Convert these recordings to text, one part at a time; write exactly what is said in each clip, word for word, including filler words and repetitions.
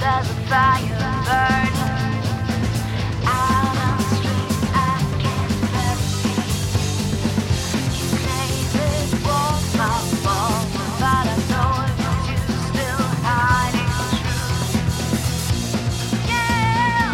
There's a fire burning out on the street. I can barely see. You say this won't my fault, but I know it was you still hiding the truth. Yeah.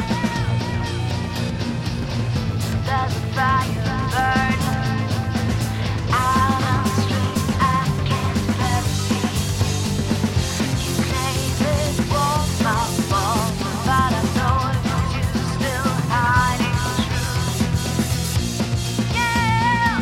There's a fire burning out on the street. I can barely see. You say this won't my fault, but I know it was you still hiding the truth. Yeah.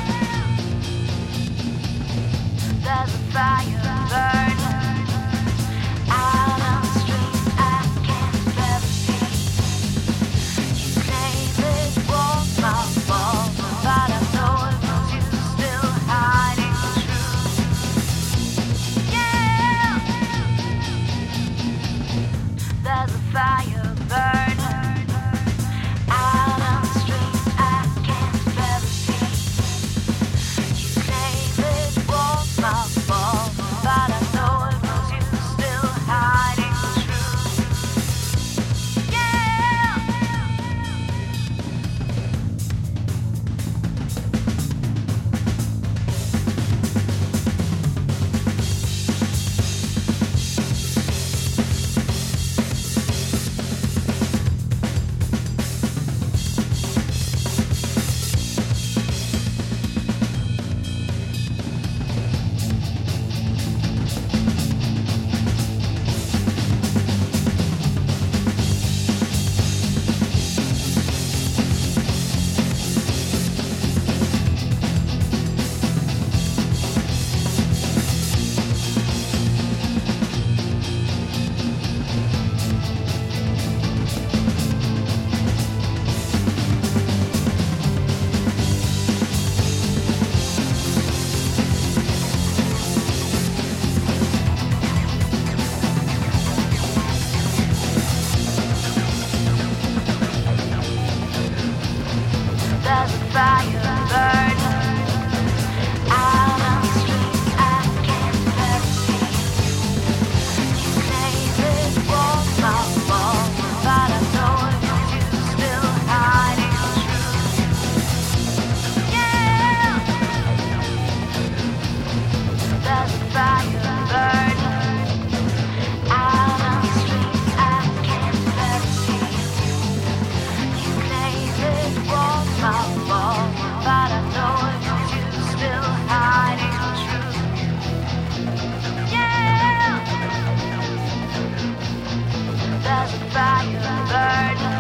There's a fire burning out on the street. I can barely see. You say this won't my fault, but I know it was you still hiding the truth. Yeah. There's a fire burning out on the street. I can barely see. You say this won't my fault, but I know it was you still hiding the truth. Yeah. There's a fire burning out on the street. I can barely see. You say this won't my fault, but I know it was you still hiding the truth. Yeah. There's a fire burning out on the street. I can barely see. You say this won't my fault, but I know it was you still hiding the truth. Yeah. There's a fire burning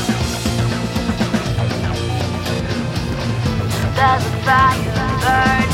There's a fire burning